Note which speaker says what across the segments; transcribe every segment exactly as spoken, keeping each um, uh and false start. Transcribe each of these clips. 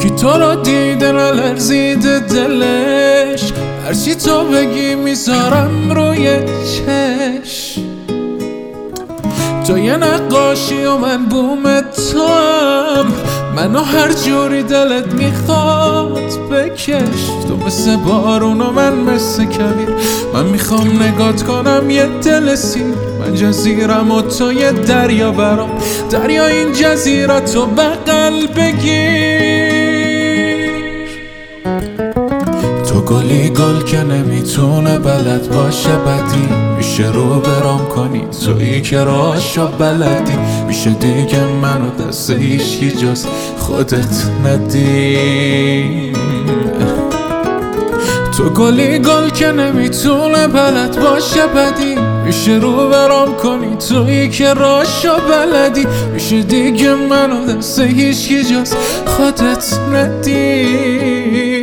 Speaker 1: یکی تو رو دیده نلرزیده دلش، هرچی تو بگی میذارم روی چشم. تو یه نقاشی و من بوم تو هم، منو هر جوری دلت میخواد بکش. تو مثل بارون و من مثل کویر، من میخوام نگات کنم یه دل سیر. من جزیرم و تو یه دریا برام، دریا این جزیره تو بغل بگیر. تو گلی گل که نمیتونه بلد باشه بدی، میشه رو برام کنی تویی که راشو بلدی. میشه دیگه منو دست هیچکی جز خودت ندی. تو گلی گل که نمیتونه بلد باشه بدی، میشه رو برام کنی تویی که راشو بلدی. میشه دیگه منو دست هیچکی جز خودت ندی.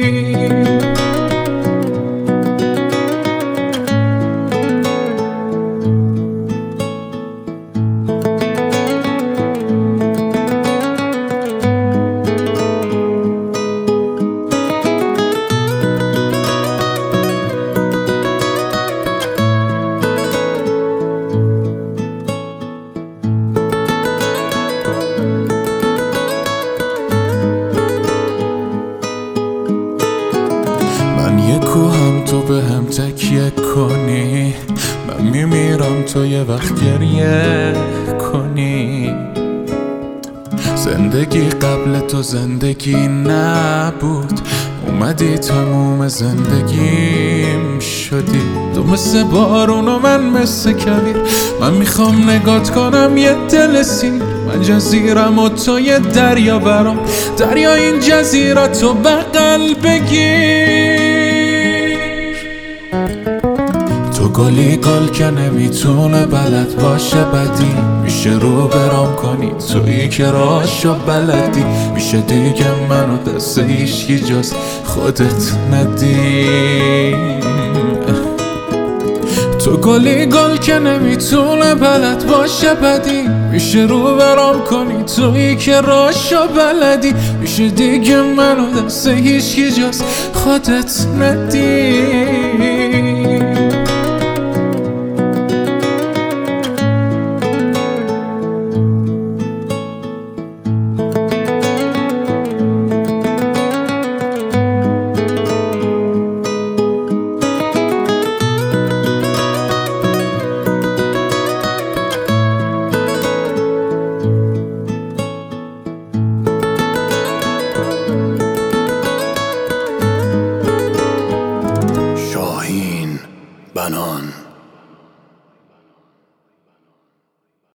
Speaker 1: یه کوهم تو به هم تکیه کنی، من میمیرم تو یه وقت گریه کنی. زندگی قبل تو زندگی نبود، اومدی تموم زندگیم شدی. تو مثل بارون و من مثل کویر، من میخوام نگات کنم یه دل سیر. من جزیرم و تو یه دریا برام، دریا این جزیره تو بغل بگیر. تو گلی گل که نمیتونه بلد باشه بدی، میشه رو برام کنی تویی که راشو بلدی. میشه دیگه منو دست هیچکی جز خودت ندی. تو گلی گل که نمیتونه بلد باشه بدی، میشه رو برام کنی تویی که راشو بلدی. میشه دیگه منو دست هیچکی جز خودت ندی.
Speaker 2: بنان